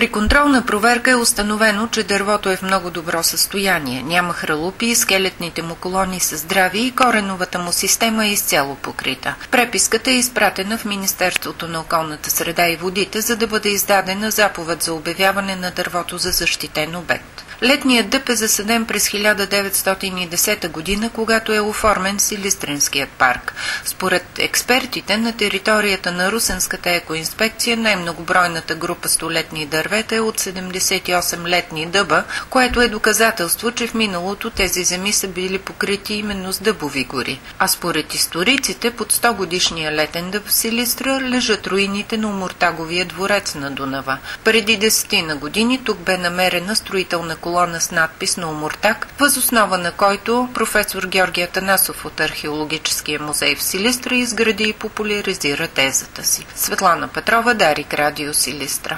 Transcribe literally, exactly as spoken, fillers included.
При контролна проверка е установено, че дървото е в много добро състояние. Няма хралупи, скелетните му колони са здрави и кореновата му система е изцяло покрита. Преписката е изпратена в Министерството на околната среда и водите, за да бъде издадена заповед за обявяване на дървото за защитен обект. Летният дъб е засаден през хиляда деветстотин и десета година, когато е оформен Силистренският парк. Според експертите, на територията на Русенската екоинспекция най-многобройната група столетни дървета е от седемдесет и осем летни дъба, което е доказателство, че в миналото тези земи са били покрити именно с дъбови гори. А според историците, под сто годишния летен дъб в Силистра лежат руините на Омуртаговия дворец на Дунава. Преди десетина години тук бе намерена строителна колона с надпис на Омуртаг, въз основа на който професор Георги Атанасов от Археологическия музей в Силистра изгради и популяризира тезата си. Светлана Петрова, Дарик, Радио Силистра.